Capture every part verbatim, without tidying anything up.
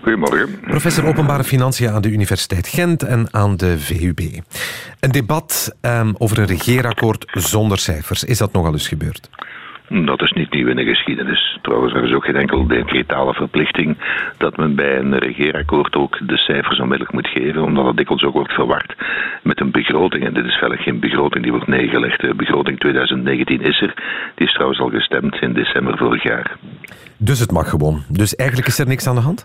Goedemorgen. Professor Openbare Financiën aan de Universiteit Gent en aan de V U B. Een debat um, over een regeerakkoord zonder cijfers. Is dat nogal eens gebeurd? Dat is niet nieuw in de geschiedenis. Trouwens, er is ook geen enkel decretale verplichting dat men bij een regeerakkoord ook de cijfers onmiddellijk moet geven, omdat het dikwijls ook wordt verward met een begroting. En dit is verder geen begroting die wordt neergelegd. De begroting twintig negentien is er. Die is trouwens al gestemd in december vorig jaar. Dus het mag gewoon. Dus eigenlijk is er niks aan de hand?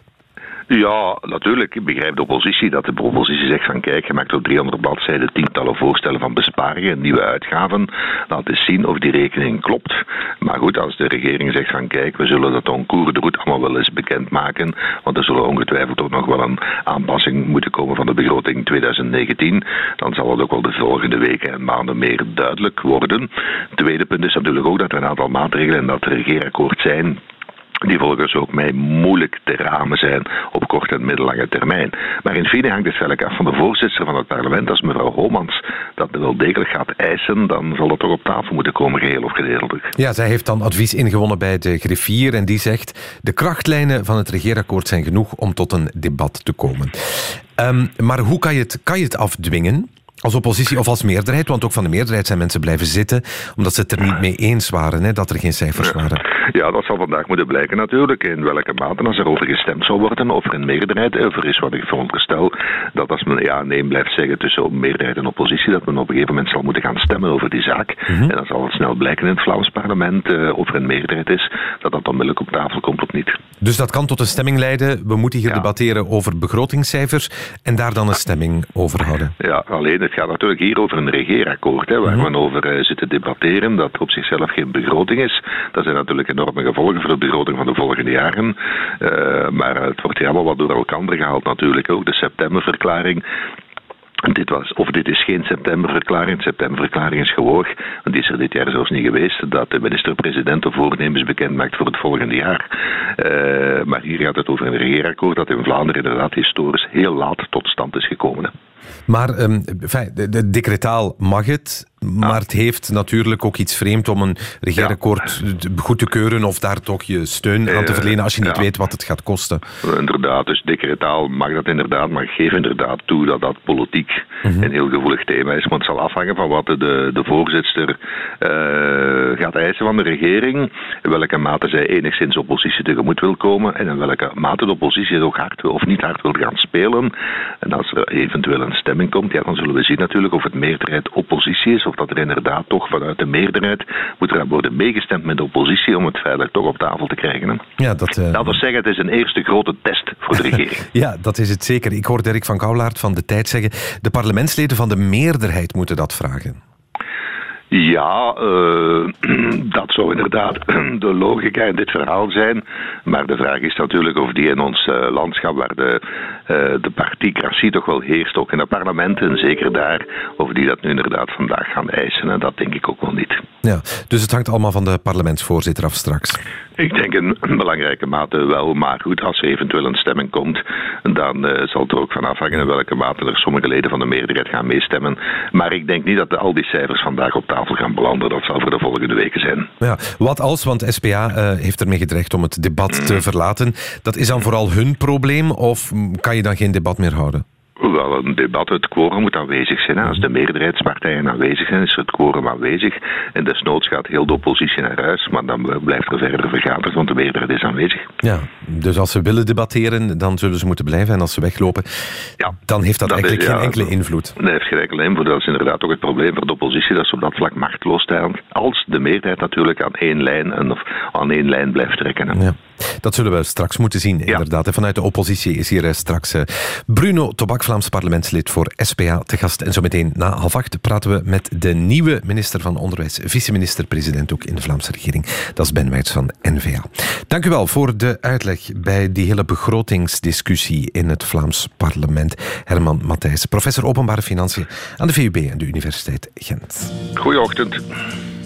Ja, natuurlijk. Ik begrijp de oppositie dat de oppositie zegt van kijk, je maakt op driehonderd bladzijden tientallen voorstellen van besparingen, nieuwe uitgaven. Laat eens zien of die rekening klopt. Maar goed, als de regering zegt van kijk, we zullen dat en cours de route allemaal wel eens bekendmaken, want er zullen ongetwijfeld ook nog wel een aanpassing moeten komen van de begroting twintig negentien, dan zal het ook wel de volgende weken en maanden meer duidelijk worden. Het tweede punt is natuurlijk ook dat er een aantal maatregelen in dat regeerakkoord zijn die volgens ook mij moeilijk te ramen zijn op korte en middellange termijn. Maar in fine hangt het velk af van de voorzitter van het parlement. Als mevrouw Homans dat wel degelijk gaat eisen, dan zal dat toch op tafel moeten komen, geheel of gedeeltelijk. Ja, zij heeft dan advies ingewonnen bij de griffier en die zegt de krachtlijnen van het regeerakkoord zijn genoeg om tot een debat te komen. Um, maar hoe kan je het, kan je het afdwingen? Als oppositie of als meerderheid? Want ook van de meerderheid zijn mensen blijven zitten omdat ze het er niet mee eens waren, hè, dat er geen cijfers waren. Ja, dat zal vandaag moeten blijken natuurlijk. In welke mate, als er over gestemd zal worden, of er een meerderheid, over is wat ik veronderstel, dat als men ja nee blijft zeggen tussen meerderheid en oppositie, dat men op een gegeven moment zal moeten gaan stemmen over die zaak. Mm-hmm. En dan zal het snel blijken in het Vlaams parlement uh, of er een meerderheid is, dat dat onmiddellijk op tafel komt of niet. Dus dat kan tot een stemming leiden. We moeten hier ja. debatteren over begrotingscijfers en daar dan een stemming over houden. Ja, alleen het gaat natuurlijk hier over een regeerakkoord, hè, waar mm-hmm. men over uh, zit te debatteren, dat er op zichzelf geen begroting is. Dat zijn natuurlijk enorme gevolgen voor de begroting van de volgende jaren. Uh, maar het wordt hier allemaal wat door elkaar gehaald natuurlijk. Ook de septemberverklaring. Dit was, of dit is geen septemberverklaring. De septemberverklaring is gewoog. Want die is er dit jaar zelfs niet geweest. Dat de minister-president de voornemens bekend maakt voor het volgende jaar. Uh, maar hier gaat het over een regeerakkoord dat in Vlaanderen inderdaad historisch heel laat tot stand is gekomen. Hè. Maar um, de, de decretaal mag het. Maar het heeft natuurlijk ook iets vreemd om een regeerakkoord ja. goed te keuren of daar toch je steun aan te verlenen als je niet ja. weet wat het gaat kosten. Inderdaad, dus decretaal mag dat inderdaad, maar ik geef inderdaad toe dat dat politiek mm-hmm. een heel gevoelig thema is. Maar het zal afhangen van wat de, de voorzitter uh, gaat eisen van de regering, in welke mate zij enigszins oppositie tegemoet wil komen en in welke mate de oppositie ook hard wil of niet hard wil gaan spelen. En als er eventueel een stemming komt, ja, dan zullen we zien natuurlijk of het meerderheid oppositie is of dat er inderdaad toch vanuit de meerderheid moet er worden meegestemd met de oppositie om het feitelijk toch op tafel te krijgen. Hè. Ja, dat, uh... Laten we zeggen, het is een eerste grote test voor de regering. Ja, dat is het zeker. Ik hoor Dirk van Kouwlaert van De Tijd zeggen, de parlementsleden van de meerderheid moeten dat vragen. Ja, uh, dat zou inderdaad de logica in dit verhaal zijn. Maar de vraag is natuurlijk of die in ons uh, landschap waar de, uh, de particratie toch wel heerst, ook in de parlementen, zeker daar, of die dat nu inderdaad vandaag gaan eisen. En dat denk ik ook wel niet. Ja, dus het hangt allemaal van de parlementsvoorzitter af straks. Ik denk in belangrijke mate wel, maar goed, als er eventueel een stemming komt, dan uh, zal het er ook van afhangen in welke mate er sommige leden van de meerderheid gaan meestemmen. Maar ik denk niet dat de, al die cijfers vandaag op tafel gaan belanden. Dat zal voor de volgende weken zijn. Ja, wat als, want S P A uh, heeft ermee gedreigd om het debat mm. te verlaten. Dat is dan vooral hun probleem of kan je dan geen debat meer houden? Wel, een debat, het quorum moet aanwezig zijn. Als de meerderheidspartijen aanwezig zijn, is het quorum aanwezig. En desnoods gaat heel de oppositie naar huis, maar dan blijft er verder vergaderd, want de meerderheid is aanwezig. Ja, dus als ze willen debatteren, dan zullen ze moeten blijven. En als ze weglopen, ja, dan heeft dat, dat eigenlijk is, ja, geen enkele invloed. Dat heeft geen enkele invloed. Dat is inderdaad ook het probleem voor de oppositie, dat ze op dat vlak machteloos staan. Als de meerderheid natuurlijk aan één lijn, en of aan één lijn blijft trekken. Hè. Ja. Dat zullen we straks moeten zien, inderdaad. Ja. Vanuit de oppositie is hier straks Bruno Tobak, Vlaams parlementslid voor S P A, te gast. En zo meteen na half acht praten we met de nieuwe minister van Onderwijs, vice-minister-president ook in de Vlaamse regering. Dat is Ben Weits van N V A. Dank u wel voor de uitleg bij die hele begrotingsdiscussie in het Vlaams parlement. Herman Matthijs, professor openbare financiën aan de V U B en de Universiteit Gent. Goeieochtend.